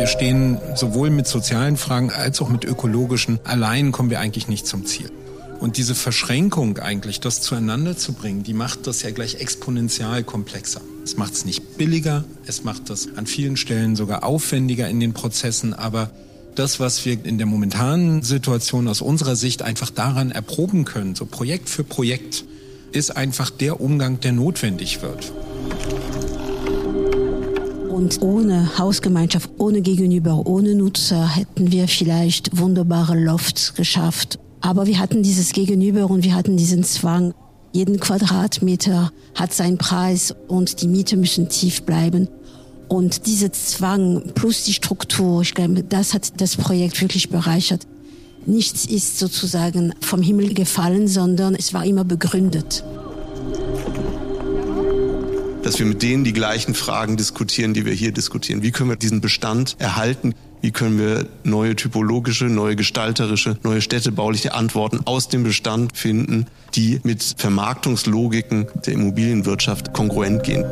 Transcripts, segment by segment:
Wir stehen sowohl mit sozialen Fragen als auch mit ökologischen. Allein kommen wir eigentlich nicht zum Ziel. Und diese Verschränkung eigentlich, das zueinander zu bringen, die macht das ja gleich exponentiell komplexer. Es macht es nicht billiger, es macht das an vielen Stellen sogar aufwendiger in den Prozessen, aber das, was wir in der momentanen Situation aus unserer Sicht einfach daran erproben können, so Projekt für Projekt, ist einfach der Umgang, der notwendig wird. Und ohne Hausgemeinschaft, ohne Gegenüber, ohne Nutzer hätten wir vielleicht wunderbare Lofts geschafft. Aber wir hatten dieses Gegenüber und wir hatten diesen Zwang. Jeden Quadratmeter hat seinen Preis und die Miete müssen tief bleiben. Und dieser Zwang plus die Struktur, ich glaube, das hat das Projekt wirklich bereichert. Nichts ist sozusagen vom Himmel gefallen, sondern es war immer begründet. Dass wir mit denen die gleichen Fragen diskutieren, die wir hier diskutieren. Wie können wir diesen Bestand erhalten? Wie können wir neue typologische, neue gestalterische, neue städtebauliche Antworten aus dem Bestand finden, die mit Vermarktungslogiken der Immobilienwirtschaft kongruent gehen?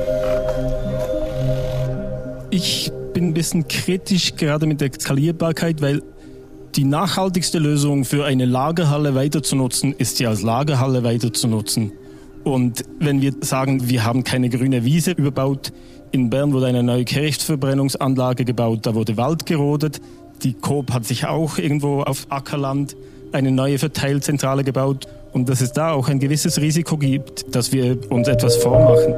Ich bin ein bisschen kritisch gerade mit der Skalierbarkeit, weil die nachhaltigste Lösung für eine Lagerhalle weiter zu nutzen, ist sie als Lagerhalle weiter zu nutzen. Und wenn wir sagen, wir haben keine grüne Wiese überbaut, in Bern wurde eine neue Kehrichtverbrennungsanlage gebaut, da wurde Wald gerodet, die Coop hat sich auch irgendwo auf Ackerland eine neue Verteilzentrale gebaut und dass es da auch ein gewisses Risiko gibt, dass wir uns etwas vormachen.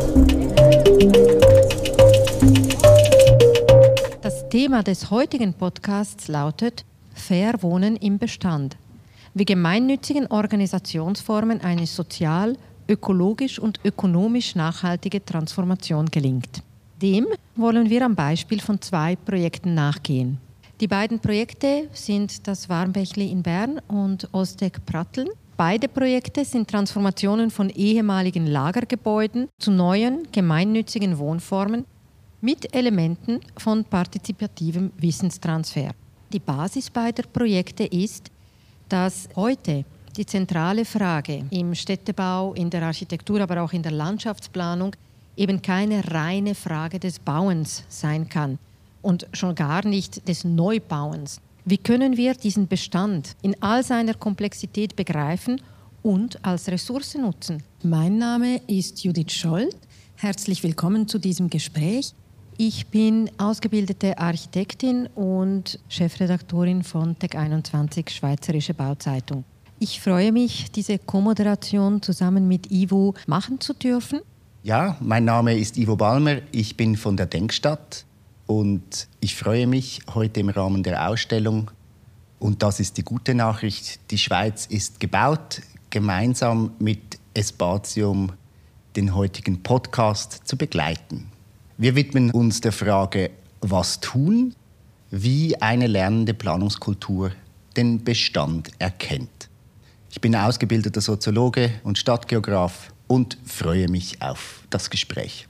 Das Thema des heutigen Podcasts lautet Fair Wohnen im Bestand. Wie gemeinnützigen Organisationsformen eine sozial, ökologisch und ökonomisch nachhaltige Transformation gelingt. Dem wollen wir am Beispiel von 2 Projekten nachgehen. Die beiden Projekte sind das Warmbächli in Bern und Ostec Pratteln. Beide Projekte sind Transformationen von ehemaligen Lagergebäuden zu neuen gemeinnützigen Wohnformen mit Elementen von partizipativem Wissenstransfer. Die Basis beider Projekte ist, dass heute die zentrale Frage im Städtebau, in der Architektur, aber auch in der Landschaftsplanung eben keine reine Frage des Bauens sein kann und schon gar nicht des Neubauens. Wie können wir diesen Bestand in all seiner Komplexität begreifen und als Ressource nutzen? Mein Name ist Judith Scholt. Herzlich willkommen zu diesem Gespräch. Ich bin ausgebildete Architektin und Chefredaktorin von Tec21 Schweizerische Bauzeitung. Ich freue mich, diese Co-Moderation zusammen mit Ivo machen zu dürfen. Ja, mein Name ist Ivo Balmer, ich bin von der Denkstadt und ich freue mich heute im Rahmen der Ausstellung. Und das ist die gute Nachricht, die Schweiz ist gebaut, gemeinsam mit Espatium den heutigen Podcast zu begleiten. Wir widmen uns der Frage, was tun, wie eine lernende Planungskultur den Bestand erkennt. Ich bin ausgebildeter Soziologe und Stadtgeograf und freue mich auf das Gespräch.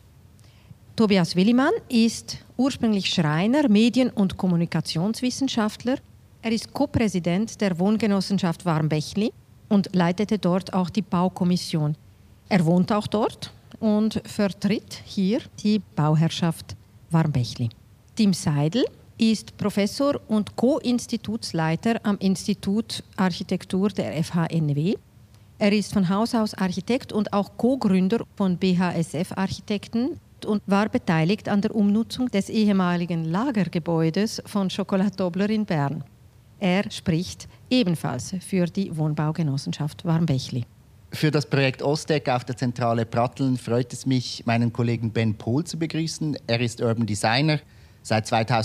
Tobias Willimann ist ursprünglich Schreiner, Medien- und Kommunikationswissenschaftler. Er ist Co-Präsident der Wohngenossenschaft Warmbächli und leitete dort auch die Baukommission. Er wohnt auch dort und vertritt hier die Bauherrschaft Warmbächli. Tim Seidel ist Professor und Co-Institutsleiter am Institut Architektur der FHNW. Er ist von Haus aus Architekt und auch Co-Gründer von BHSF Architekten und war beteiligt an der Umnutzung des ehemaligen Lagergebäudes von Chocolat Tobler in Bern. Er spricht ebenfalls für die Wohnbaugenossenschaft Warmbächli. Für das Projekt Ostec auf der Zentrale Pratteln freut es mich, meinen Kollegen Ben Pohl zu begrüßen. Er ist Urban Designer, seit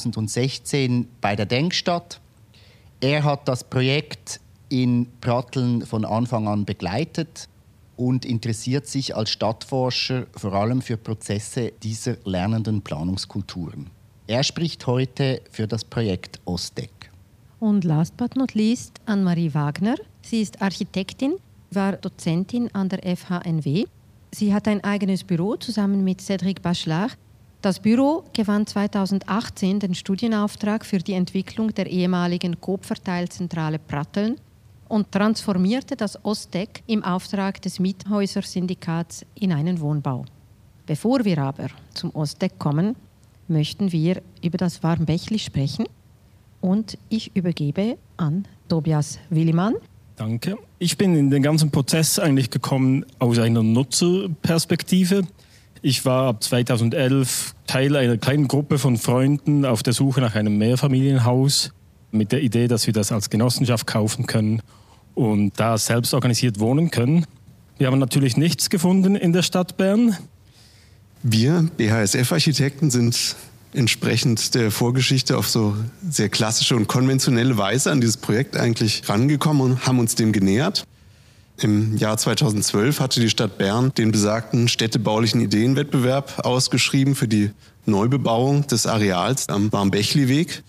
2016 bei der Denkstadt. Er hat das Projekt in Pratteln von Anfang an begleitet und interessiert sich als Stadtforscher vor allem für Prozesse dieser lernenden Planungskulturen. Er spricht heute für das Projekt Ostec. Und last but not least Anne-Marie Wagner. Sie ist Architektin, war Dozentin an der FHNW. Sie hat ein eigenes Büro zusammen mit Cédric Bachelard. Das Büro gewann 2018 den Studienauftrag für die Entwicklung der ehemaligen Coop-Verteilzentrale Pratteln und transformierte das Ostec im Auftrag des Miethäuser-Syndikats in einen Wohnbau. Bevor wir aber zum Ostec kommen, möchten wir über das Warmbächli sprechen. Und ich übergebe an Tobias Willimann. Danke. Ich bin in den ganzen Prozess eigentlich gekommen aus einer Nutzerperspektive. Ich war ab 2011 Teil einer kleinen Gruppe von Freunden auf der Suche nach einem Mehrfamilienhaus mit der Idee, dass wir das als Genossenschaft kaufen können und da selbst organisiert wohnen können. Wir haben natürlich nichts gefunden in der Stadt Bern. Wir, BHSF-Architekten, sind entsprechend der Vorgeschichte auf so sehr klassische und konventionelle Weise an dieses Projekt eigentlich rangekommen und haben uns dem genähert. Im Jahr 2012 hatte die Stadt Bern den besagten städtebaulichen Ideenwettbewerb ausgeschrieben für die Neubebauung des Areals am Warmbächli-Weg.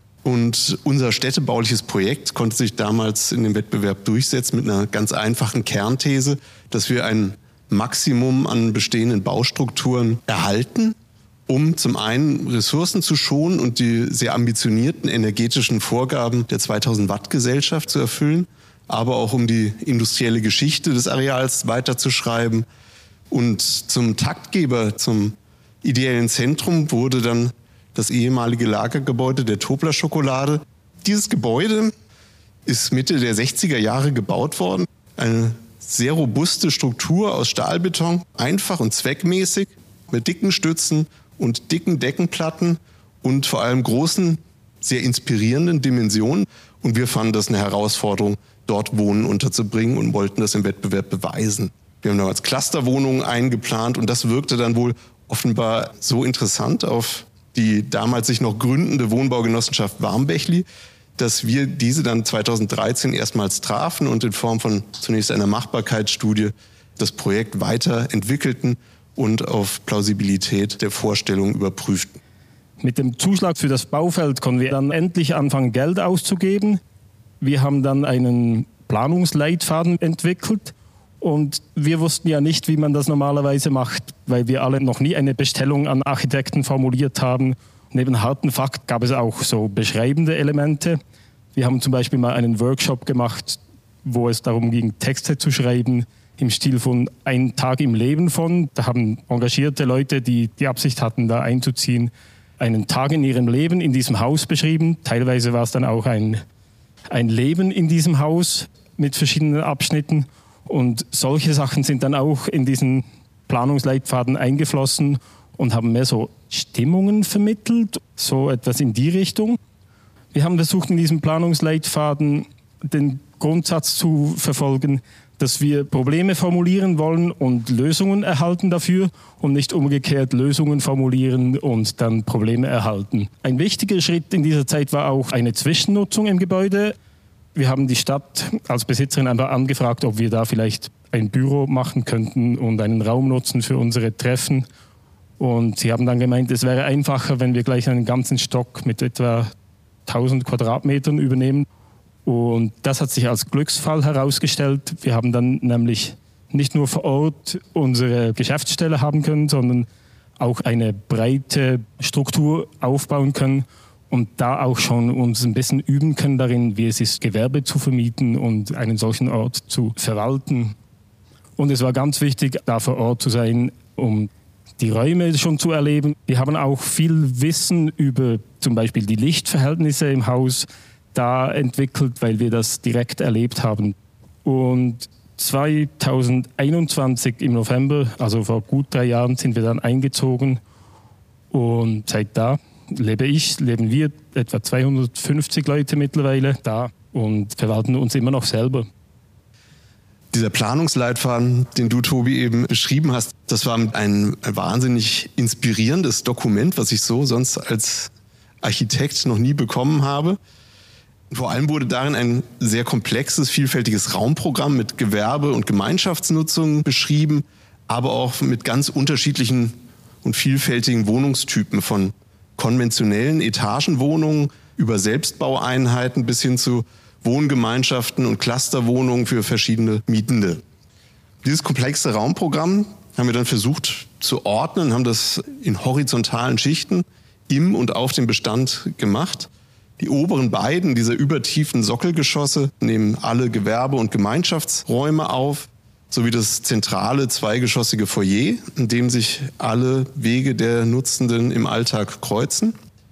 Und unser städtebauliches Projekt konnte sich damals in dem Wettbewerb durchsetzen mit einer ganz einfachen Kernthese, dass wir ein Maximum an bestehenden Baustrukturen erhalten, um zum einen Ressourcen zu schonen und die sehr ambitionierten energetischen Vorgaben der 2000-Watt-Gesellschaft zu erfüllen, aber auch um die industrielle Geschichte des Areals weiterzuschreiben. Und zum Taktgeber, zum ideellen Zentrum wurde dann das ehemalige Lagergebäude der Tobler Schokolade. Dieses Gebäude ist Mitte der 60er Jahre gebaut worden. Eine sehr robuste Struktur aus Stahlbeton, einfach und zweckmäßig, mit dicken Stützen und dicken Deckenplatten und vor allem großen, sehr inspirierenden Dimensionen. Und wir fanden das eine Herausforderung, dort Wohnen unterzubringen und wollten das im Wettbewerb beweisen. Wir haben damals Clusterwohnungen eingeplant und das wirkte dann wohl offenbar so interessant auf die damals sich noch gründende Wohnbaugenossenschaft Warmbächli, dass wir diese dann 2013 erstmals trafen und in Form von zunächst einer Machbarkeitsstudie das Projekt weiterentwickelten und auf Plausibilität der Vorstellung überprüften. Mit dem Zuschlag für das Baufeld konnten wir dann endlich anfangen, Geld auszugeben. Wir haben dann einen Planungsleitfaden entwickelt und wir wussten ja nicht, wie man das normalerweise macht, weil wir alle noch nie eine Bestellung an Architekten formuliert haben. Neben harten Fakten gab es auch so beschreibende Elemente. Wir haben zum Beispiel mal einen Workshop gemacht, wo es darum ging, Texte zu schreiben im Stil von Ein Tag im Leben von. Da haben engagierte Leute, die die Absicht hatten, da einzuziehen, einen Tag in ihrem Leben in diesem Haus beschrieben. Teilweise war es dann auch ein Leben in diesem Haus mit verschiedenen Abschnitten. Und solche Sachen sind dann auch in diesen Planungsleitfaden eingeflossen und haben mehr so Stimmungen vermittelt, so etwas in die Richtung. Wir haben versucht, in diesem Planungsleitfaden den Grundsatz zu verfolgen, dass wir Probleme formulieren wollen und Lösungen erhalten dafür und nicht umgekehrt Lösungen formulieren und dann Probleme erhalten. Ein wichtiger Schritt in dieser Zeit war auch eine Zwischennutzung im Gebäude. Wir haben die Stadt als Besitzerin einfach angefragt, ob wir da vielleicht ein Büro machen könnten und einen Raum nutzen für unsere Treffen. Und sie haben dann gemeint, es wäre einfacher, wenn wir gleich einen ganzen Stock mit etwa 1000 Quadratmetern übernehmen. Und das hat sich als Glücksfall herausgestellt. Wir haben dann nämlich nicht nur vor Ort unsere Geschäftsstelle haben können, sondern auch eine breite Struktur aufbauen können und da auch schon uns ein bisschen üben können darin, wie es ist, Gewerbe zu vermieten und einen solchen Ort zu verwalten. Und es war ganz wichtig, da vor Ort zu sein, um die Räume schon zu erleben. Wir haben auch viel Wissen über zum Beispiel die Lichtverhältnisse im Haus da entwickelt, weil wir das direkt erlebt haben. Und 2021 im November, also vor gut 3 Jahren, sind wir dann eingezogen. Und seit da leben wir etwa 250 Leute mittlerweile da und verwalten uns immer noch selber. Dieser Planungsleitfaden, den du, Tobi, eben beschrieben hast, das war ein wahnsinnig inspirierendes Dokument, was ich so sonst als Architekt noch nie bekommen habe. Vor allem wurde darin ein sehr komplexes, vielfältiges Raumprogramm mit Gewerbe- und Gemeinschaftsnutzung beschrieben, aber auch mit ganz unterschiedlichen und vielfältigen Wohnungstypen, von konventionellen Etagenwohnungen über Selbstbaueinheiten bis hin zu Wohngemeinschaften und Clusterwohnungen für verschiedene Mietende. Dieses komplexe Raumprogramm haben wir dann versucht zu ordnen, haben das in horizontalen Schichten im und auf dem Bestand gemacht. Die oberen beiden dieser übertiefen Sockelgeschosse nehmen alle Gewerbe- und Gemeinschaftsräume auf. sowie das zentrale zweigeschossige Foyer, in dem sich alle Wege der Nutzenden im Alltag kreuzen.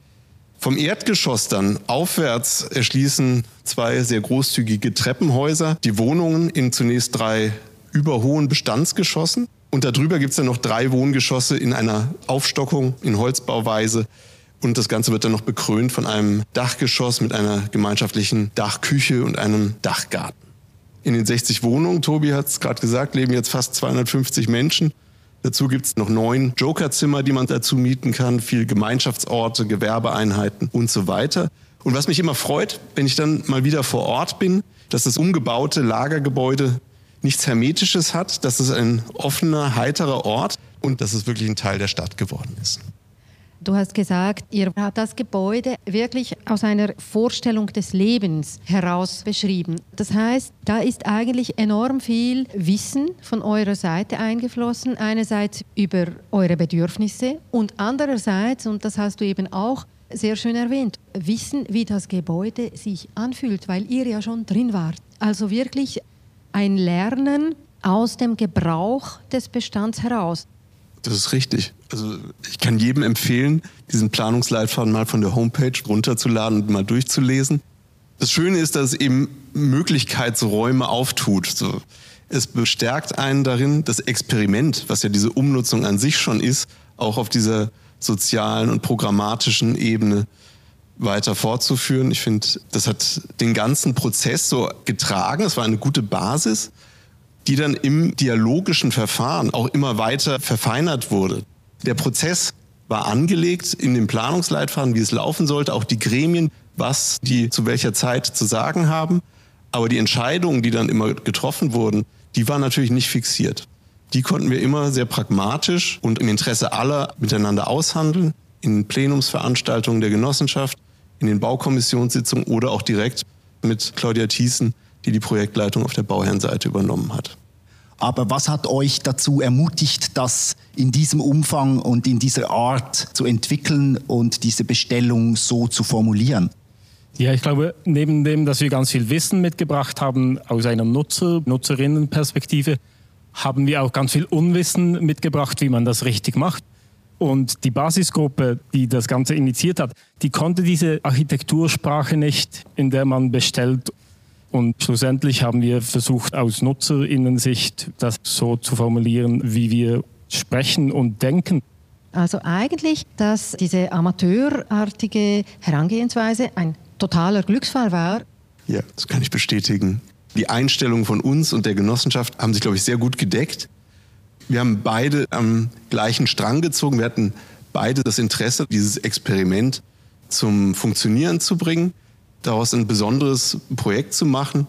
Vom Erdgeschoss dann aufwärts erschließen 2 sehr großzügige Treppenhäuser die Wohnungen in zunächst 3 überhohen Bestandsgeschossen. Und darüber gibt es dann noch 3 Wohngeschosse in einer Aufstockung in Holzbauweise. Und das Ganze wird dann noch bekrönt von einem Dachgeschoss mit einer gemeinschaftlichen Dachküche und einem Dachgarten. In den 60 Wohnungen, Tobi hat es gerade gesagt, leben jetzt fast 250 Menschen. Dazu gibt es noch 9 Jokerzimmer, die man dazu mieten kann, viele Gemeinschaftsorte, Gewerbeeinheiten und so weiter. Und was mich immer freut, wenn ich dann mal wieder vor Ort bin, dass das umgebaute Lagergebäude nichts Hermetisches hat, dass es ein offener, heiterer Ort und dass es wirklich ein Teil der Stadt geworden ist. Du hast gesagt, ihr habt das Gebäude wirklich aus einer Vorstellung des Lebens heraus beschrieben. Das heißt, da ist eigentlich enorm viel Wissen von eurer Seite eingeflossen. Einerseits über eure Bedürfnisse und andererseits, und das hast du eben auch sehr schön erwähnt, Wissen, wie das Gebäude sich anfühlt, weil ihr ja schon drin wart. Also wirklich ein Lernen aus dem Gebrauch des Bestands heraus. Das ist richtig. Also ich kann jedem empfehlen, diesen Planungsleitfaden mal von der Homepage runterzuladen und mal durchzulesen. Das Schöne ist, dass es eben Möglichkeitsräume auftut. So, es bestärkt einen darin, das Experiment, was ja diese Umnutzung an sich schon ist, auch auf dieser sozialen und programmatischen Ebene weiter fortzuführen. Ich finde, das hat den ganzen Prozess so getragen. Es war eine gute Basis, die dann im dialogischen Verfahren auch immer weiter verfeinert wurde. Der Prozess war angelegt in dem Planungsleitfaden, wie es laufen sollte, auch die Gremien, was die zu welcher Zeit zu sagen haben. Aber die Entscheidungen, die dann immer getroffen wurden, die waren natürlich nicht fixiert. Die konnten wir immer sehr pragmatisch und im Interesse aller miteinander aushandeln, in Plenumsveranstaltungen der Genossenschaft, in den Baukommissionssitzungen oder auch direkt mit Claudia Thiessen, die die Projektleitung auf der Bauherrenseite übernommen hat. Aber was hat euch dazu ermutigt, das in diesem Umfang und in dieser Art zu entwickeln und diese Bestellung so zu formulieren? Ja, ich glaube, neben dem, dass wir ganz viel Wissen mitgebracht haben aus einer Nutzerinnenperspektive, haben wir auch ganz viel Unwissen mitgebracht, wie man das richtig macht. Und die Basisgruppe, die das Ganze initiiert hat, die konnte diese Architektursprache nicht, in der man bestellt. Und schlussendlich haben wir versucht, aus Nutzerinnensicht das so zu formulieren, wie wir sprechen und denken. Also eigentlich, dass diese amateurartige Herangehensweise ein totaler Glücksfall war. Ja, das kann ich bestätigen. Die Einstellungen von uns und der Genossenschaft haben sich, glaube ich, sehr gut gedeckt. Wir haben beide am gleichen Strang gezogen. Wir hatten beide das Interesse, dieses Experiment zum Funktionieren zu bringen, daraus ein besonderes Projekt zu machen.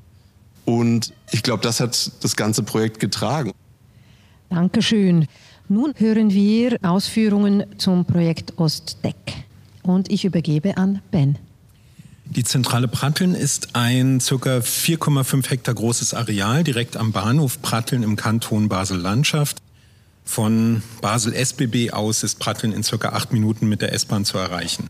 Und ich glaube, das hat das ganze Projekt getragen. Dankeschön. Nun hören wir Ausführungen zum Projekt Ostdeck. Und ich übergebe an Ben. Die Zentrale Pratteln ist ein ca. 4,5 Hektar großes Areal direkt am Bahnhof Pratteln im Kanton Basel-Landschaft. Von Basel-SBB aus ist Pratteln in ca. 8 Minuten mit der S-Bahn zu erreichen.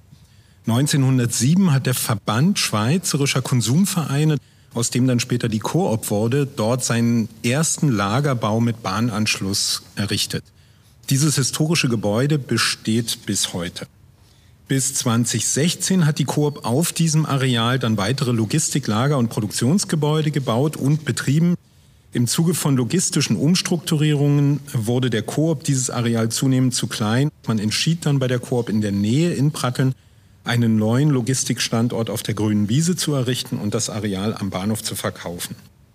1907 hat der Verband Schweizerischer Konsumvereine, aus dem dann später die Coop wurde, dort seinen ersten Lagerbau mit Bahnanschluss errichtet. Dieses historische Gebäude besteht bis heute. Bis 2016 hat die Coop auf diesem Areal dann weitere Logistiklager- und Produktionsgebäude gebaut und betrieben. Im Zuge von logistischen Umstrukturierungen wurde der Coop dieses Areal zunehmend zu klein. Man entschied dann bei der Coop in der Nähe in Pratteln, einen neuen Logistikstandort auf der Grünen Wiese zu errichten und das Areal am Bahnhof zu verkaufen.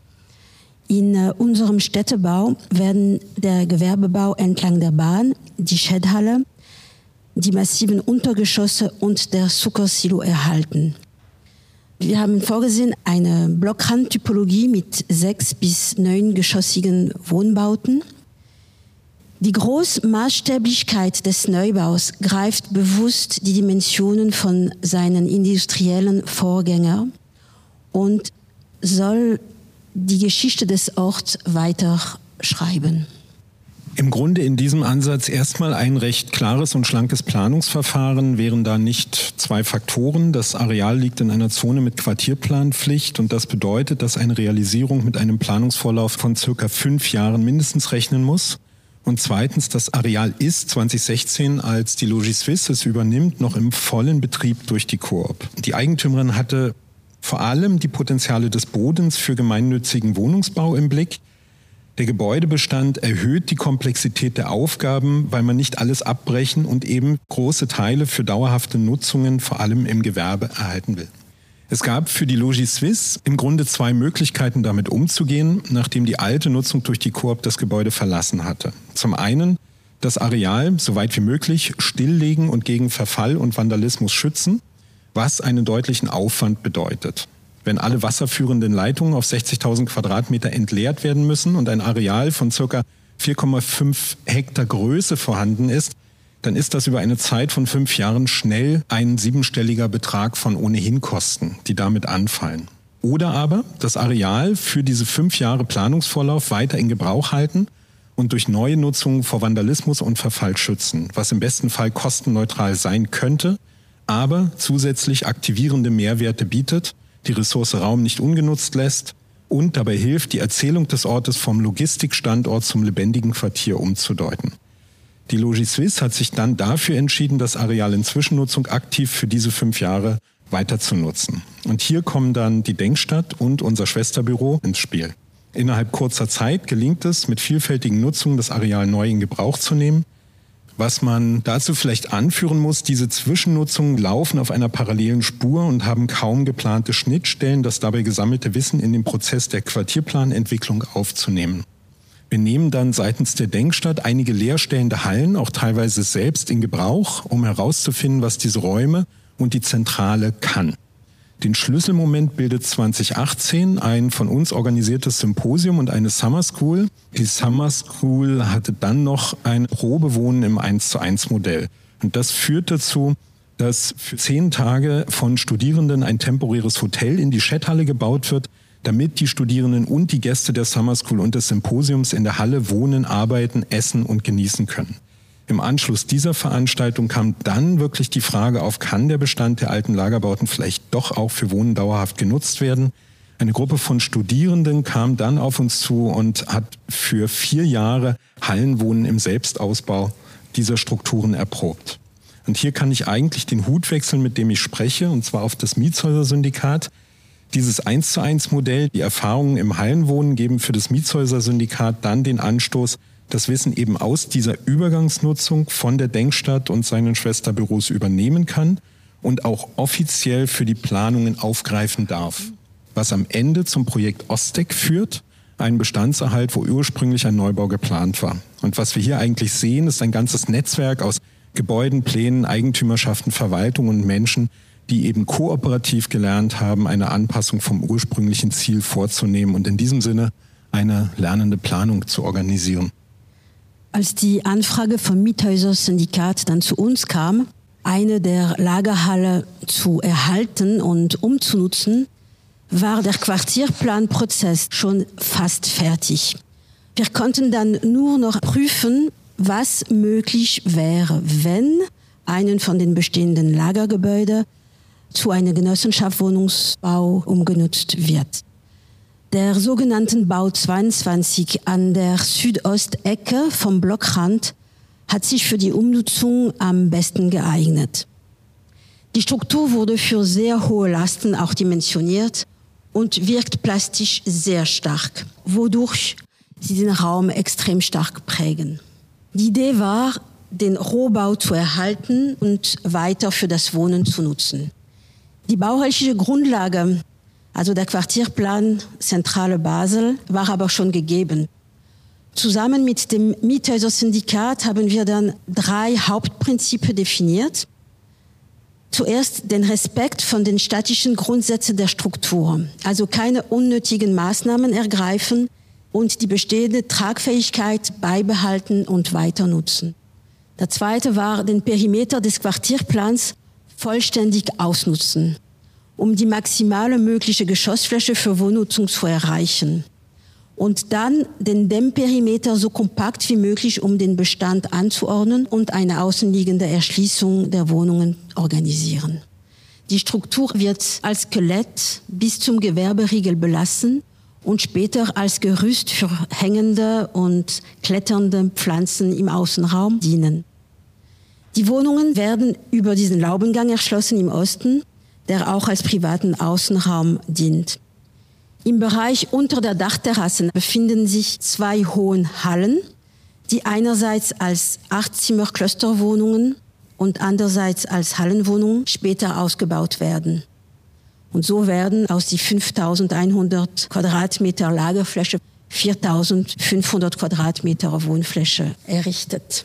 In unserem Städtebau werden der Gewerbebau entlang der Bahn, die Schädhalle, die massiven Untergeschosse und der Zuckersilo erhalten. Wir haben vorgesehen eine Blockrandtypologie mit 6 bis 9 geschossigen Wohnbauten. Die Großmaßstäblichkeit des Neubaus greift bewusst die Dimensionen von seinen industriellen Vorgängern und soll die Geschichte des Orts weiter schreiben. Im Grunde in diesem Ansatz erstmal ein recht klares und schlankes Planungsverfahren, wären da nicht 2 Faktoren. Das Areal liegt in einer Zone mit Quartierplanpflicht und das bedeutet, dass eine Realisierung mit einem Planungsvorlauf von circa 5 Jahren mindestens rechnen muss. Und zweitens, das Areal ist 2016, als die Logis Suisse es übernimmt, noch im vollen Betrieb durch die Coop. Die Eigentümerin hatte vor allem die Potenziale des Bodens für gemeinnützigen Wohnungsbau im Blick. Der Gebäudebestand erhöht die Komplexität der Aufgaben, weil man nicht alles abbrechen und eben große Teile für dauerhafte Nutzungen, vor allem im Gewerbe, erhalten will. Es gab für die Logis Suisse im Grunde 2 Möglichkeiten, damit umzugehen, nachdem die alte Nutzung durch die Coop das Gebäude verlassen hatte. Zum einen das Areal, soweit wie möglich, stilllegen und gegen Verfall und Vandalismus schützen, was einen deutlichen Aufwand bedeutet. Wenn alle wasserführenden Leitungen auf 60.000 Quadratmeter entleert werden müssen und ein Areal von ca. 4,5 Hektar Größe vorhanden ist, dann ist das über eine Zeit von 5 Jahren schnell ein 7-stelliger Betrag von ohnehin Kosten, die damit anfallen. Oder aber das Areal für diese 5 Jahre Planungsvorlauf weiter in Gebrauch halten und durch neue Nutzungen vor Vandalismus und Verfall schützen, was im besten Fall kostenneutral sein könnte, aber zusätzlich aktivierende Mehrwerte bietet, die Ressource Raum nicht ungenutzt lässt und dabei hilft, die Erzählung des Ortes vom Logistikstandort zum lebendigen Quartier umzudeuten. Die Logis Suisse hat sich dann dafür entschieden, das Areal in Zwischennutzung aktiv für diese 5 Jahre weiter zu nutzen. Und hier kommen dann die Denkstadt und unser Schwesterbüro ins Spiel. Innerhalb kurzer Zeit gelingt es, mit vielfältigen Nutzungen das Areal neu in Gebrauch zu nehmen. Was man dazu vielleicht anführen muss, diese Zwischennutzungen laufen auf einer parallelen Spur und haben kaum geplante Schnittstellen, das dabei gesammelte Wissen in den Prozess der Quartierplanentwicklung aufzunehmen. Wir nehmen dann seitens der Denkstadt einige leerstehende Hallen, auch teilweise selbst in Gebrauch, um herauszufinden, was diese Räume und die Zentrale kann. Den Schlüsselmoment bildet 2018 ein von uns organisiertes Symposium und eine Summer School. Die Summer School hatte dann noch ein Probewohnen im 1:1 Modell. Und das führt dazu, dass für 10 Tage von Studierenden ein temporäres Hotel in die Schetthalle gebaut wird, damit die Studierenden und die Gäste der Summer School und des Symposiums in der Halle wohnen, arbeiten, essen und genießen können. Im Anschluss dieser Veranstaltung kam dann wirklich die Frage auf, kann der Bestand der alten Lagerbauten vielleicht doch auch für Wohnen dauerhaft genutzt werden? Eine Gruppe von Studierenden kam dann auf uns zu und hat für 4 Jahre Hallenwohnen im Selbstausbau dieser Strukturen erprobt. Und hier kann ich eigentlich den Hut wechseln, mit dem ich spreche, und zwar auf das Mietshäuser-Syndikat. Dieses 1:1 Modell, die Erfahrungen im Hallenwohnen geben für das Mietshäuser-Syndikat dann den Anstoß, das Wissen eben aus dieser Übergangsnutzung von der Denkstadt und seinen Schwesterbüros übernehmen kann und auch offiziell für die Planungen aufgreifen darf. Was am Ende zum Projekt Ostec führt, ein Bestandserhalt, wo ursprünglich ein Neubau geplant war. Und was wir hier eigentlich sehen, ist ein ganzes Netzwerk aus Gebäuden, Plänen, Eigentümerschaften, Verwaltung und Menschen, die eben kooperativ gelernt haben, eine Anpassung vom ursprünglichen Ziel vorzunehmen und in diesem Sinne eine lernende Planung zu organisieren. Als die Anfrage vom Miethäuser-Syndikat dann zu uns kam, eine der Lagerhalle zu erhalten und umzunutzen, war der Quartierplanprozess schon fast fertig. Wir konnten dann nur noch prüfen, was möglich wäre, wenn einen von den bestehenden Lagergebäuden zu einer Genossenschaft Wohnungsbau umgenutzt wird. Der sogenannte Bau 22 an der Südostecke vom Blockrand hat sich für die Umnutzung am besten geeignet. Die Struktur wurde für sehr hohe Lasten auch dimensioniert und wirkt plastisch sehr stark, wodurch sie den Raum extrem stark prägen. Die Idee war, den Rohbau zu erhalten und weiter für das Wohnen zu nutzen. Die baurechtliche Grundlage, also der Quartierplan Zentrale Basel, war aber schon gegeben. Zusammen mit dem Miethäuser-Syndikat haben wir dann 3 Hauptprinzipien definiert. Zuerst den Respekt von den statischen Grundsätzen der Struktur, also keine unnötigen Maßnahmen ergreifen und die bestehende Tragfähigkeit beibehalten und weiter nutzen. Der zweite war, den Perimeter des Quartierplans vollständig ausnutzen, um die maximale mögliche Geschossfläche für Wohnnutzung zu erreichen. und dann den Dämmperimeter so kompakt wie möglich um den Bestand anzuordnen und eine außenliegende Erschließung der Wohnungen organisieren. Die Struktur wird als Skelett bis zum Gewerberiegel belassen und später als Gerüst für hängende und kletternde Pflanzen im Außenraum dienen. Die Wohnungen werden über diesen Laubengang erschlossen im Osten, der auch als privaten Außenraum dient. Im Bereich unter der Dachterrasse befinden sich 2 hohen Hallen, die einerseits als 8-Zimmer-Clusterwohnungen und andererseits als Hallenwohnungen später ausgebaut werden. Und so werden aus die 5.100 Quadratmeter Lagerfläche 4.500 Quadratmeter Wohnfläche errichtet.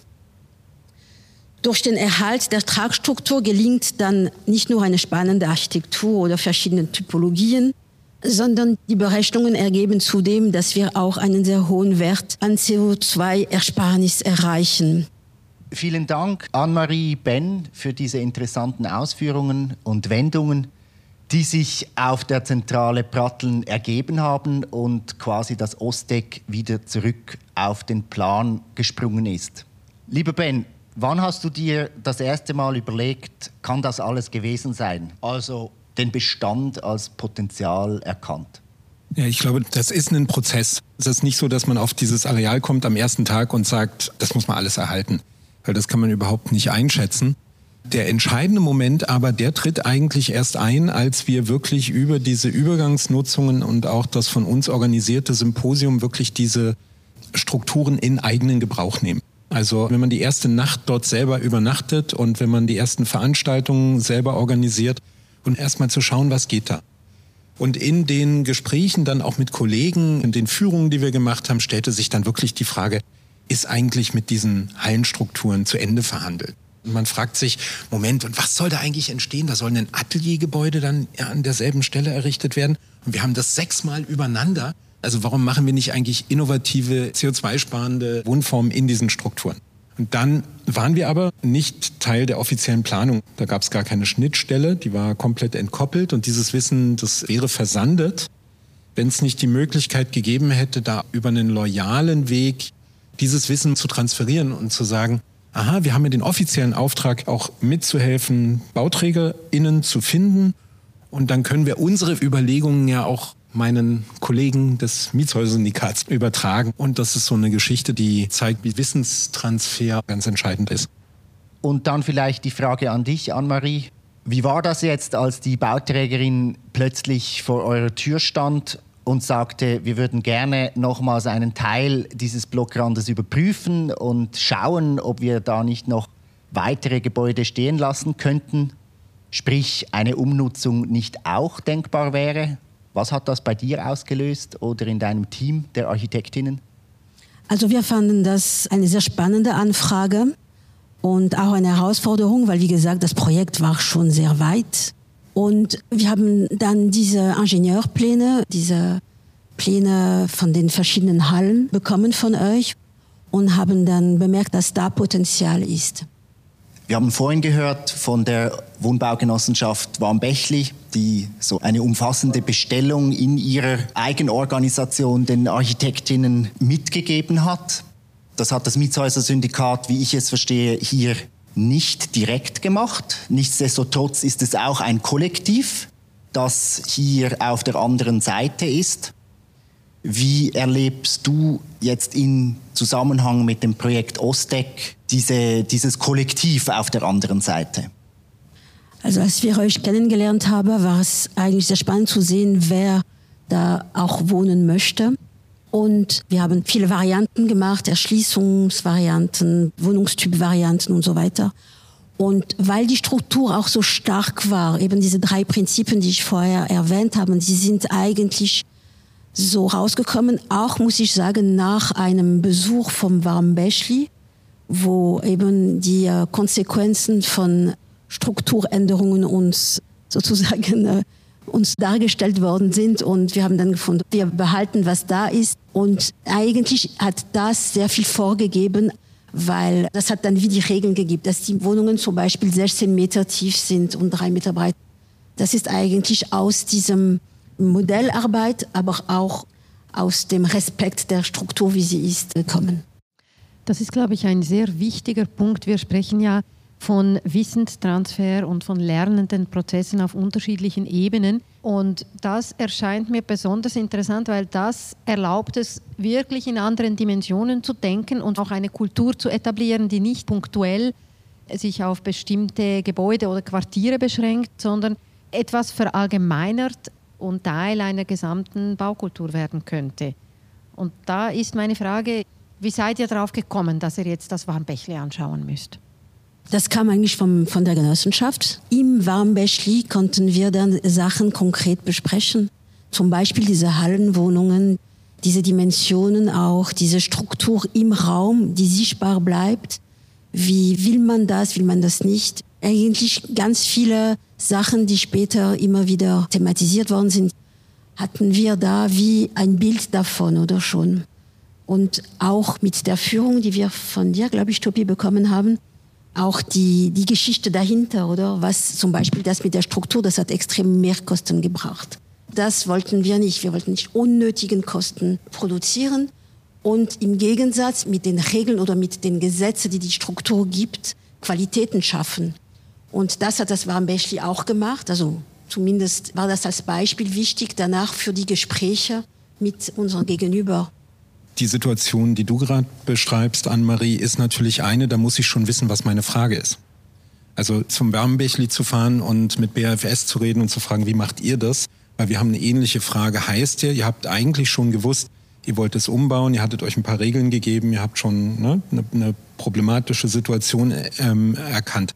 Durch den Erhalt der Tragstruktur gelingt dann nicht nur eine spannende Architektur oder verschiedene Typologien, sondern die Berechnungen ergeben zudem, dass wir auch einen sehr hohen Wert an CO2-Ersparnis erreichen. Vielen Dank, Anne-Marie, Ben, für diese interessanten Ausführungen und Wendungen, die sich auf der Zentrale Pratteln ergeben haben und quasi das Ostec wieder zurück auf den Plan gesprungen ist. Lieber Ben, wann hast du dir das erste Mal überlegt, kann das alles gewesen sein? Also den Bestand als Potenzial erkannt? Ja, ich glaube, das ist ein Prozess. Es ist nicht so, dass man auf dieses Areal kommt am ersten Tag und sagt, das muss man alles erhalten. Weil das kann man überhaupt nicht einschätzen. Der entscheidende Moment aber, der tritt eigentlich erst ein, als wir wirklich über diese Übergangsnutzungen und auch das von uns organisierte Symposium wirklich diese Strukturen in eigenen Gebrauch nehmen. Also wenn man die erste Nacht dort selber übernachtet und wenn man die ersten Veranstaltungen selber organisiert und erstmal zu schauen, was geht da. Und in den Gesprächen dann auch mit Kollegen, in den Führungen, die wir gemacht haben, stellte sich dann wirklich die Frage, ist eigentlich mit diesen Hallenstrukturen zu Ende verhandelt? Und man fragt sich, Moment, und was soll da eigentlich entstehen? Da soll ein Ateliergebäude dann an derselben Stelle errichtet werden. Und wir haben das 6-mal übereinander. Also warum machen wir nicht eigentlich innovative, CO2-sparende Wohnformen in diesen Strukturen? Und dann waren wir aber nicht Teil der offiziellen Planung. Da gab es gar keine Schnittstelle, die war komplett entkoppelt. Und dieses Wissen, das wäre versandet, wenn es nicht die Möglichkeit gegeben hätte, da über einen loyalen Weg dieses Wissen zu transferieren und zu sagen, aha, wir haben ja den offiziellen Auftrag, auch mitzuhelfen, BauträgerInnen zu finden. Und dann können wir unsere Überlegungen ja auch meinen Kollegen des Mietshäuser-Syndikats übertragen. Und das ist so eine Geschichte, die zeigt, wie Wissenstransfer ganz entscheidend ist. Und dann vielleicht die Frage an dich, Anne-Marie. Wie war das jetzt, als die Bauträgerin plötzlich vor eurer Tür stand und sagte, wir würden gerne nochmals einen Teil dieses Blockrandes überprüfen und schauen, ob wir da nicht noch weitere Gebäude stehen lassen könnten? Sprich, eine Umnutzung nicht auch denkbar wäre? Was hat das bei dir ausgelöst oder in deinem Team der Architektinnen? Also wir fanden das eine sehr spannende Anfrage und auch eine Herausforderung, weil wie gesagt, das Projekt war schon sehr weit. Und wir haben dann diese Ingenieurpläne, diese Pläne von den verschiedenen Hallen bekommen von euch und haben dann bemerkt, dass da Potenzial ist. Wir haben vorhin gehört von der Wohnbaugenossenschaft Warmbächli, die so eine umfassende Bestellung in ihrer Eigenorganisation den Architektinnen mitgegeben hat. Das hat das Mietshäuser-Syndikat, wie ich es verstehe, hier nicht direkt gemacht. Nichtsdestotrotz ist es auch ein Kollektiv, das hier auf der anderen Seite ist. Wie erlebst du jetzt im Zusammenhang mit dem Projekt Ostec dieses Kollektiv auf der anderen Seite? Also als wir euch kennengelernt haben, war es eigentlich sehr spannend zu sehen, wer da auch wohnen möchte. Und wir haben viele Varianten gemacht, Erschließungsvarianten, Wohnungstypvarianten und so weiter. Und weil die Struktur auch so stark war, eben diese 3 Prinzipien, die ich vorher erwähnt habe, die sind eigentlich so rausgekommen, auch muss ich sagen, nach einem Besuch vom Warmbächli, wo eben die Konsequenzen von Strukturänderungen uns sozusagen uns dargestellt worden sind und wir haben dann gefunden, wir behalten, was da ist und eigentlich hat das sehr viel vorgegeben, weil das hat dann wie die Regeln gegeben, dass die Wohnungen zum Beispiel 16 Meter tief sind und 3 Meter breit. Das ist eigentlich aus diesem Modellarbeit, aber auch aus dem Respekt der Struktur, wie sie ist, kommen. Das ist, glaube ich, ein sehr wichtiger Punkt. Wir sprechen ja von Wissenstransfer und von lernenden Prozessen auf unterschiedlichen Ebenen. Und das erscheint mir besonders interessant, weil das erlaubt es, wirklich in anderen Dimensionen zu denken und auch eine Kultur zu etablieren, die nicht punktuell sich auf bestimmte Gebäude oder Quartiere beschränkt, sondern etwas verallgemeinert und Teil einer gesamten Baukultur werden könnte. Und da ist meine Frage, wie seid ihr darauf gekommen, dass ihr jetzt das Warmbächli anschauen müsst? Das kam eigentlich von der Genossenschaft. Im Warmbächli konnten wir dann Sachen konkret besprechen. Zum Beispiel diese Hallenwohnungen, diese Dimensionen auch, diese Struktur im Raum, die sichtbar bleibt. Wie will man das nicht? Eigentlich ganz viele Sachen, die später immer wieder thematisiert worden sind, hatten wir da wie ein Bild davon oder schon. Und auch mit der Führung, die wir von dir, glaube ich, Tobi, bekommen haben, auch die Geschichte dahinter, oder? Was zum Beispiel das mit der Struktur, das hat extrem Mehrkosten gebracht. Das wollten wir nicht. Wir wollten nicht unnötigen Kosten produzieren und im Gegensatz mit den Regeln oder mit den Gesetzen, die die Struktur gibt, Qualitäten schaffen. Und das hat das Warmbächli auch gemacht. Also zumindest war das als Beispiel wichtig danach für die Gespräche mit unserem Gegenüber. Die Situation, die du gerade beschreibst, Annemarie, ist natürlich eine, da muss ich schon wissen, was meine Frage ist. Also zum Warmbächli zu fahren und mit BAFS zu reden und zu fragen, wie macht ihr das? Weil wir haben eine ähnliche Frage. Heißt ihr habt eigentlich schon gewusst, ihr wollt es umbauen, ihr hattet euch ein paar Regeln gegeben, ihr habt schon eine problematische Situation erkannt.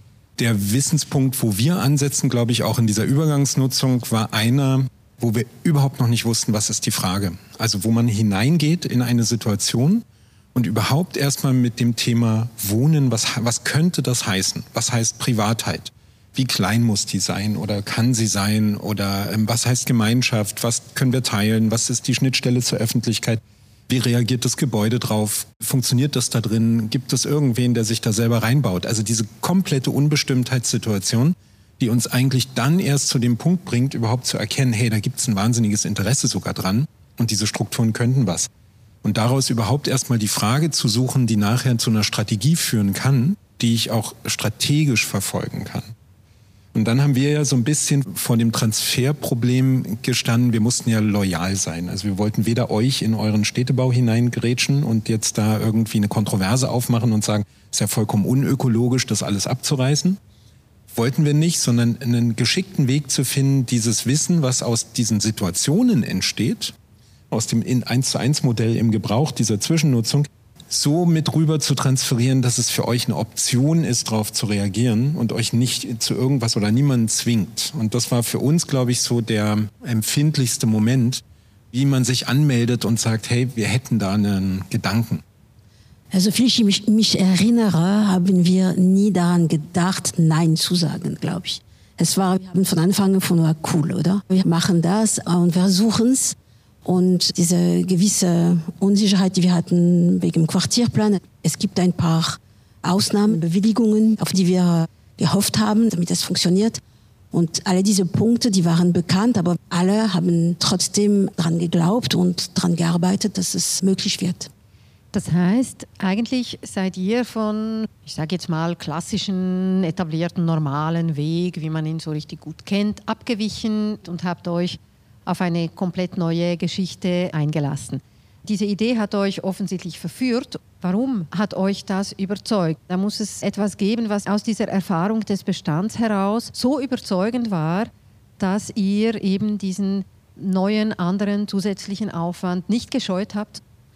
Der Wissenspunkt, wo wir ansetzen, glaube ich, auch in dieser Übergangsnutzung, war einer, wo wir überhaupt noch nicht wussten, was ist die Frage. Also wo man hineingeht in eine Situation und überhaupt erstmal mit dem Thema Wohnen, was könnte das heißen? Was heißt Privatheit? Wie klein muss die sein oder kann sie sein? Oder was heißt Gemeinschaft? Was können wir teilen? Was ist die Schnittstelle zur Öffentlichkeit? Wie reagiert das Gebäude drauf? Funktioniert das da drin? Gibt es irgendwen, der sich da selber reinbaut? Also diese komplette Unbestimmtheitssituation, die uns eigentlich dann erst zu dem Punkt bringt, überhaupt zu erkennen, hey, da gibt es ein wahnsinniges Interesse sogar dran und diese Strukturen könnten was. Und daraus überhaupt erstmal die Frage zu suchen, die nachher zu einer Strategie führen kann, die ich auch strategisch verfolgen kann. Und dann haben wir ja so ein bisschen vor dem Transferproblem gestanden, wir mussten ja loyal sein. Also wir wollten weder euch in euren Städtebau hineingrätschen und jetzt da irgendwie eine Kontroverse aufmachen und sagen, es ist ja vollkommen unökologisch, das alles abzureißen. Wollten wir nicht, sondern einen geschickten Weg zu finden, dieses Wissen, was aus diesen Situationen entsteht, aus dem 1:1-Modell im Gebrauch dieser Zwischennutzung, so mit rüber zu transferieren, dass es für euch eine Option ist, darauf zu reagieren und euch nicht zu irgendwas oder niemanden zwingt. Und das war für uns, glaube ich, so der empfindlichste Moment, wie man sich anmeldet und sagt, hey, wir hätten da einen Gedanken. Also wie ich mich erinnere, haben wir nie daran gedacht, Nein zu sagen, glaube ich. Wir haben von Anfang an cool, oder? Wir machen das und versuchen es. Und diese gewisse Unsicherheit, die wir hatten wegen dem Quartierplan, es gibt ein paar Ausnahmebewilligungen, auf die wir gehofft haben, damit es funktioniert. Und alle diese Punkte, die waren bekannt, aber alle haben trotzdem daran geglaubt und daran gearbeitet, dass es möglich wird. Das heißt, eigentlich seid ihr von, ich sage jetzt mal, klassischen, etablierten, normalen Weg, wie man ihn so richtig gut kennt, abgewichen und habt euch auf eine komplett neue Geschichte eingelassen. Diese Idee hat euch offensichtlich verführt. Warum hat euch das überzeugt? Da muss es etwas geben, was aus dieser Erfahrung des Bestands heraus so überzeugend war, dass ihr eben diesen neuen, anderen, zusätzlichen Aufwand nicht gescheut habt.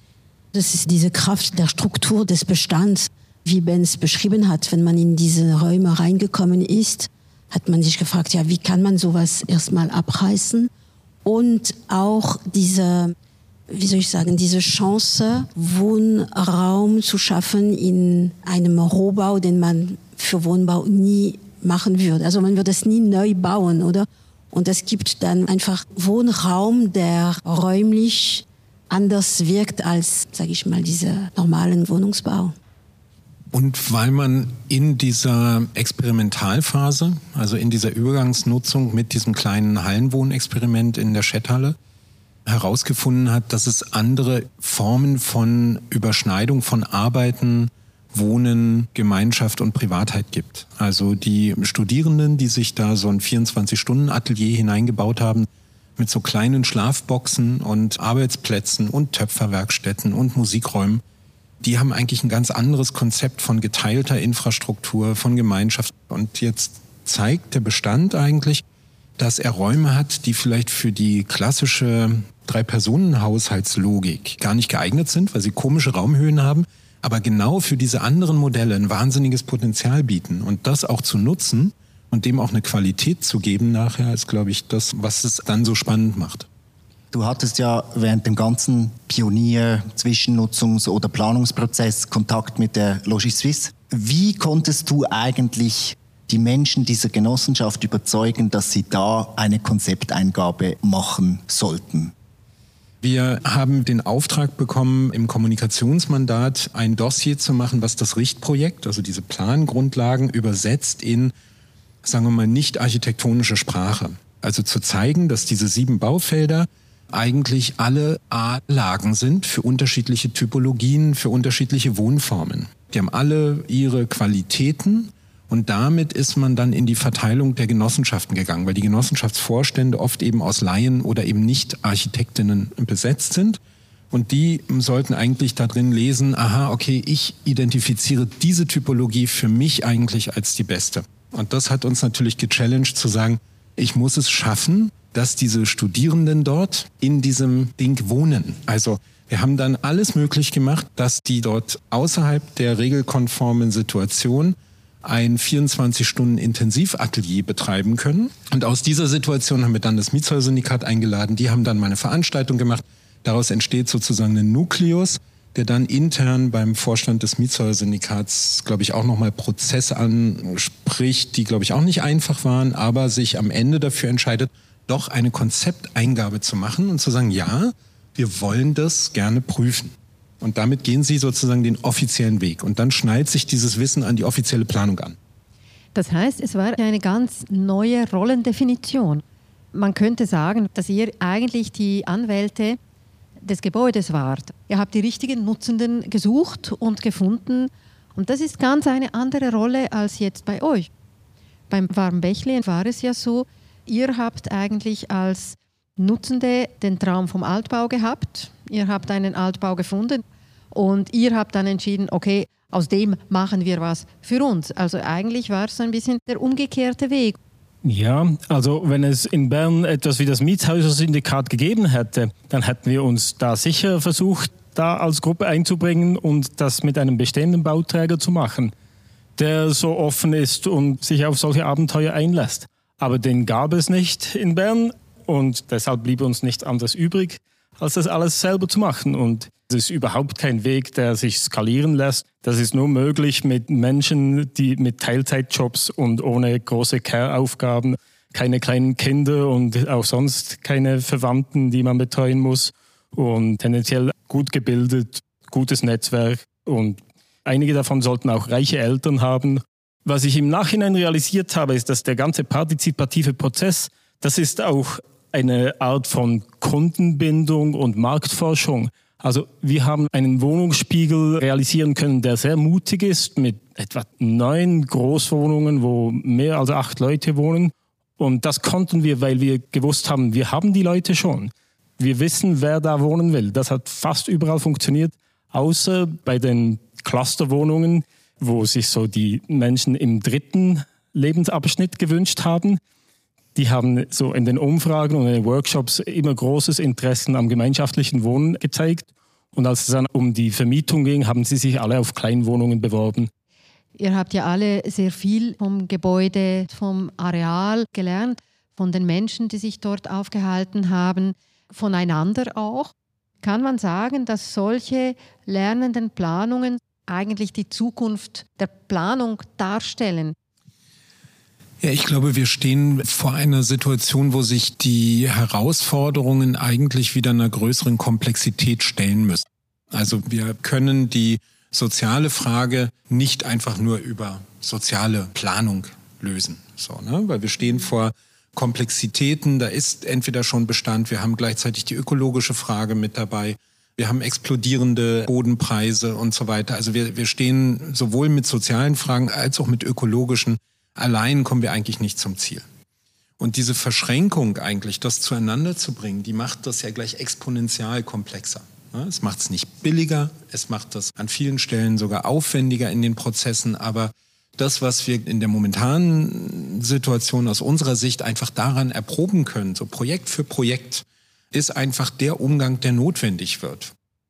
Das ist diese Kraft der Struktur des Bestands, wie Ben es beschrieben hat. Wenn man in diese Räume reingekommen ist, hat man sich gefragt, ja, wie kann man sowas erstmal abreißen? Und auch diese Chance, Wohnraum zu schaffen in einem Rohbau, den man für Wohnbau nie machen würde. Also man würde es nie neu bauen, oder? Und es gibt dann einfach Wohnraum, der räumlich anders wirkt als, sage ich mal, dieser normalen Wohnungsbau. Und weil man in dieser Experimentalphase, also in dieser Übergangsnutzung mit diesem kleinen Hallenwohnexperiment in der Schetthalle, herausgefunden hat, dass es andere Formen von Überschneidung von Arbeiten, Wohnen, Gemeinschaft und Privatheit gibt. Also die Studierenden, die sich da so ein 24-Stunden-Atelier hineingebaut haben, mit so kleinen Schlafboxen und Arbeitsplätzen und Töpferwerkstätten und Musikräumen, die haben eigentlich ein ganz anderes Konzept von geteilter Infrastruktur, von Gemeinschaft. Und jetzt zeigt der Bestand eigentlich, dass er Räume hat, die vielleicht für die klassische 3-Personen-Haushaltslogik gar nicht geeignet sind, weil sie komische Raumhöhen haben, aber genau für diese anderen Modelle ein wahnsinniges Potenzial bieten. Und das auch zu nutzen und dem auch eine Qualität zu geben nachher, ist, glaube ich, das, was es dann so spannend macht. Du hattest ja während dem ganzen Pionier-, Zwischennutzungs- oder Planungsprozess Kontakt mit der Logis Suisse. Wie konntest du eigentlich die Menschen dieser Genossenschaft überzeugen, dass sie da eine Konzepteingabe machen sollten? Wir haben den Auftrag bekommen, im Kommunikationsmandat ein Dossier zu machen, was das Richtprojekt, also diese Plangrundlagen, übersetzt in, sagen wir mal, nicht architektonische Sprache. Also zu zeigen, dass diese 7 Baufelder eigentlich alle A-Lagen sind für unterschiedliche Typologien, für unterschiedliche Wohnformen. Die haben alle ihre Qualitäten und damit ist man dann in die Verteilung der Genossenschaften gegangen, weil die Genossenschaftsvorstände oft eben aus Laien oder eben nicht Architektinnen besetzt sind. Und die sollten eigentlich da drin lesen, aha, okay, ich identifiziere diese Typologie für mich eigentlich als die beste. Und das hat uns natürlich gechallenged zu sagen, ich muss es schaffen, dass diese Studierenden dort in diesem Ding wohnen. Also wir haben dann alles möglich gemacht, dass die dort außerhalb der regelkonformen Situation ein 24-Stunden-Intensivatelier betreiben können. Und aus dieser Situation haben wir dann das Mietshäuser-Syndikat eingeladen. Die haben dann mal eine Veranstaltung gemacht. Daraus entsteht sozusagen ein Nukleus, der dann intern beim Vorstand des Mietshäuser-Syndikats, glaube ich, auch nochmal Prozesse anspricht, die, glaube ich, auch nicht einfach waren, aber sich am Ende dafür entscheidet, doch eine Konzepteingabe zu machen und zu sagen, ja, wir wollen das gerne prüfen. Und damit gehen sie sozusagen den offiziellen Weg. Und dann schnallt sich dieses Wissen an die offizielle Planung an. Das heißt, es war eine ganz neue Rollendefinition. Man könnte sagen, dass ihr eigentlich die Anwälte des Gebäudes wart. Ihr habt die richtigen Nutzenden gesucht und gefunden. Und das ist ganz eine andere Rolle als jetzt bei euch. Beim Warmbächle war es ja so, ihr habt eigentlich als Nutzende den Traum vom Altbau gehabt. Ihr habt einen Altbau gefunden und ihr habt dann entschieden, okay, aus dem machen wir was für uns. Also eigentlich war es ein bisschen der umgekehrte Weg. Ja, also wenn es in Bern etwas wie das Mietshäuser-Syndikat gegeben hätte, dann hätten wir uns da sicher versucht, da als Gruppe einzubringen und das mit einem bestehenden Bauträger zu machen, der so offen ist und sich auf solche Abenteuer einlässt. Aber den gab es nicht in Bern und deshalb blieb uns nichts anderes übrig, als das alles selber zu machen. Und es ist überhaupt kein Weg, der sich skalieren lässt. Das ist nur möglich mit Menschen, die mit Teilzeitjobs und ohne große Care-Aufgaben, keine kleinen Kinder und auch sonst keine Verwandten, die man betreuen muss und tendenziell gut gebildet, gutes Netzwerk und einige davon sollten auch reiche Eltern haben. Was ich im Nachhinein realisiert habe, ist, dass der ganze partizipative Prozess, das ist auch eine Art von Kundenbindung und Marktforschung. Also wir haben einen Wohnungsspiegel realisieren können, der sehr mutig ist, mit etwa 9 Großwohnungen, wo mehr als 8 Leute wohnen. Und das konnten wir, weil wir gewusst haben, wir haben die Leute schon. Wir wissen, wer da wohnen will. Das hat fast überall funktioniert, außer bei den Clusterwohnungen, wo sich so die Menschen im 3. Lebensabschnitt gewünscht haben. Die haben so in den Umfragen und in den Workshops immer großes Interesse am gemeinschaftlichen Wohnen gezeigt. Und als es dann um die Vermietung ging, haben sie sich alle auf Kleinwohnungen beworben. Ihr habt ja alle sehr viel vom Gebäude, vom Areal gelernt, von den Menschen, die sich dort aufgehalten haben, voneinander auch. Kann man sagen, dass solche lernenden Planungen eigentlich die Zukunft der Planung darstellen? Ja, ich glaube, wir stehen vor einer Situation, wo sich die Herausforderungen eigentlich wieder einer größeren Komplexität stellen müssen. Also wir können die soziale Frage nicht einfach nur über soziale Planung lösen, weil wir stehen vor Komplexitäten. Da ist entweder schon Bestand, wir haben gleichzeitig die ökologische Frage mit dabei. Wir haben explodierende Bodenpreise und so weiter. Also wir stehen sowohl mit sozialen Fragen als auch mit ökologischen. Allein kommen wir eigentlich nicht zum Ziel. Und diese Verschränkung eigentlich, das zueinander zu bringen, die macht das ja gleich exponentiell komplexer. Es macht es nicht billiger, es macht das an vielen Stellen sogar aufwendiger in den Prozessen, aber das, was wir in der momentanen Situation aus unserer Sicht einfach daran erproben können, so Projekt für Projekt, ist einfach der Umgang, der notwendig wird.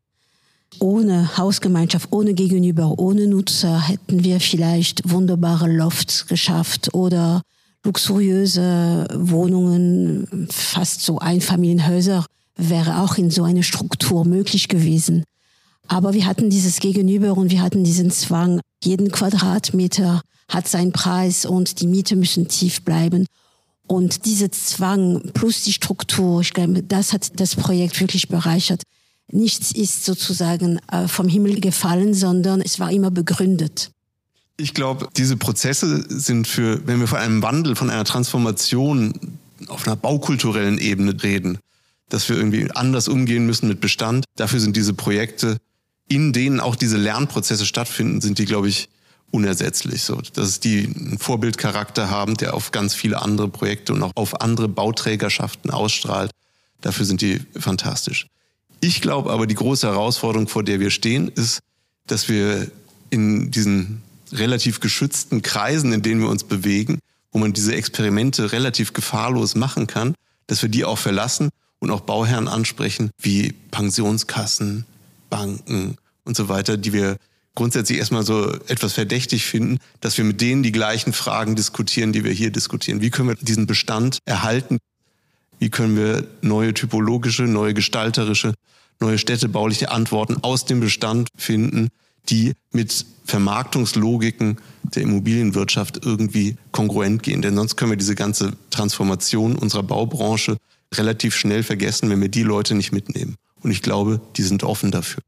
Ohne Hausgemeinschaft, ohne Gegenüber, ohne Nutzer hätten wir vielleicht wunderbare Lofts geschafft oder luxuriöse Wohnungen, fast so Einfamilienhäuser, wäre auch in so einer Struktur möglich gewesen. Aber wir hatten dieses Gegenüber und wir hatten diesen Zwang. Jeden Quadratmeter hat seinen Preis und die Miete müssen tief bleiben. Und dieser Zwang plus die Struktur, ich glaube, das hat das Projekt wirklich bereichert. Nichts ist sozusagen vom Himmel gefallen, sondern es war immer begründet. Ich glaube, diese Prozesse sind wenn wir von einem Wandel, von einer Transformation auf einer baukulturellen Ebene reden, dass wir irgendwie anders umgehen müssen mit Bestand. Dafür sind diese Projekte, in denen auch diese Lernprozesse stattfinden, sind die, glaube ich, unersetzlich. So, dass die einen Vorbildcharakter haben, der auf ganz viele andere Projekte und auch auf andere Bauträgerschaften ausstrahlt. Dafür sind die fantastisch. Ich glaube aber, die große Herausforderung, vor der wir stehen, ist, dass wir in diesen relativ geschützten Kreisen, in denen wir uns bewegen, wo man diese Experimente relativ gefahrlos machen kann, dass wir die auch verlassen und auch Bauherren ansprechen, wie Pensionskassen, Banken und so weiter, die wir grundsätzlich erstmal so etwas verdächtig finden, dass wir mit denen die gleichen Fragen diskutieren, die wir hier diskutieren. Wie können wir diesen Bestand erhalten? Wie können wir neue typologische, neue gestalterische, neue städtebauliche Antworten aus dem Bestand finden, die mit Vermarktungslogiken der Immobilienwirtschaft irgendwie kongruent gehen? Denn sonst können wir diese ganze Transformation unserer Baubranche relativ schnell vergessen, wenn wir die Leute nicht mitnehmen. Und ich glaube, die sind offen dafür.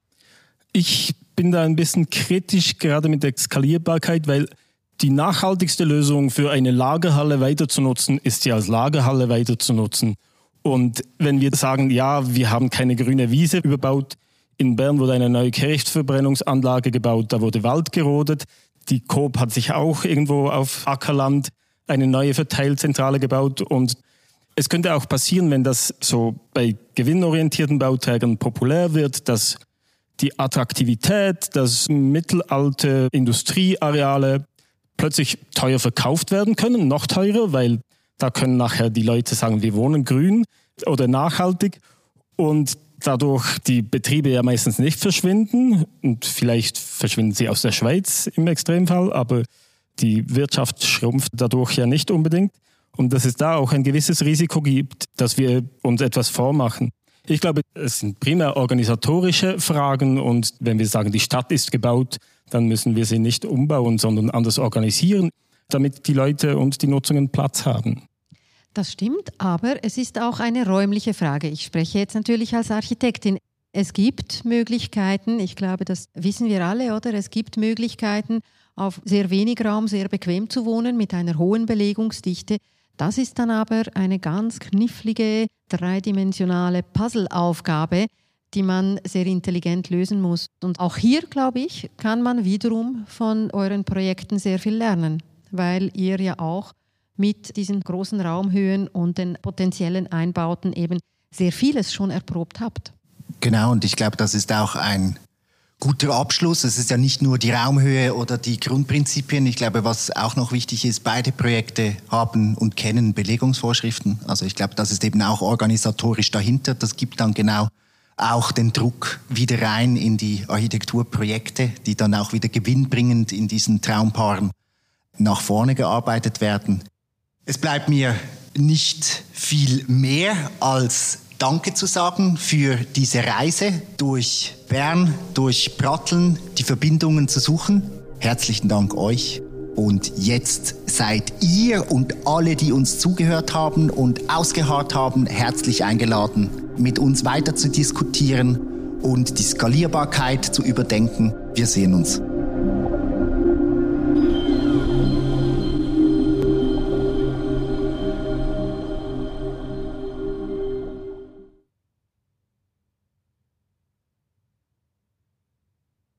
Ich bin da ein bisschen kritisch, gerade mit der Skalierbarkeit, weil die nachhaltigste Lösung für eine Lagerhalle weiter zu nutzen, ist ja als Lagerhalle weiter zu nutzen. Und wenn wir sagen, ja, wir haben keine grüne Wiese überbaut, in Bern wurde eine neue Kehrichtverbrennungsanlage gebaut, da wurde Wald gerodet, die Coop hat sich auch irgendwo auf Ackerland eine neue Verteilzentrale gebaut und es könnte auch passieren, wenn das so bei gewinnorientierten Bauträgern populär wird, dass die Attraktivität, dass mittelalte Industrieareale plötzlich teuer verkauft werden können, noch teurer, weil da können nachher die Leute sagen, wir wohnen grün oder nachhaltig und dadurch die Betriebe ja meistens nicht verschwinden und vielleicht verschwinden sie aus der Schweiz im Extremfall, aber die Wirtschaft schrumpft dadurch ja nicht unbedingt und dass es da auch ein gewisses Risiko gibt, dass wir uns etwas vormachen. Ich glaube, es sind primär organisatorische Fragen und wenn wir sagen, die Stadt ist gebaut, dann müssen wir sie nicht umbauen, sondern anders organisieren, damit die Leute und die Nutzungen Platz haben. Das stimmt, aber es ist auch eine räumliche Frage. Ich spreche jetzt natürlich als Architektin. Es gibt Möglichkeiten, ich glaube, das wissen wir alle, oder? Es gibt Möglichkeiten, auf sehr wenig Raum sehr bequem zu wohnen mit einer hohen Belegungsdichte. Das ist dann aber eine ganz knifflige, dreidimensionale Puzzleaufgabe, die man sehr intelligent lösen muss. Und auch hier, glaube ich, kann man wiederum von euren Projekten sehr viel lernen, weil ihr ja auch mit diesen großen Raumhöhen und den potenziellen Einbauten eben sehr vieles schon erprobt habt. Genau, und ich glaube, das ist auch ein guter Abschluss. Es ist ja nicht nur die Raumhöhe oder die Grundprinzipien. Ich glaube, was auch noch wichtig ist, beide Projekte haben und kennen Belegungsvorschriften. Also ich glaube, das ist eben auch organisatorisch dahinter. Das gibt dann genau auch den Druck wieder rein in die Architekturprojekte, die dann auch wieder gewinnbringend in diesen Traumpaaren nach vorne gearbeitet werden. Es bleibt mir nicht viel mehr als Danke zu sagen für diese Reise durch Bern, durch Pratteln, die Verbindungen zu suchen. Herzlichen Dank euch. Und jetzt seid ihr und alle, die uns zugehört haben und ausgeharrt haben, herzlich eingeladen, mit uns weiter zu diskutieren und die Skalierbarkeit zu überdenken. Wir sehen uns.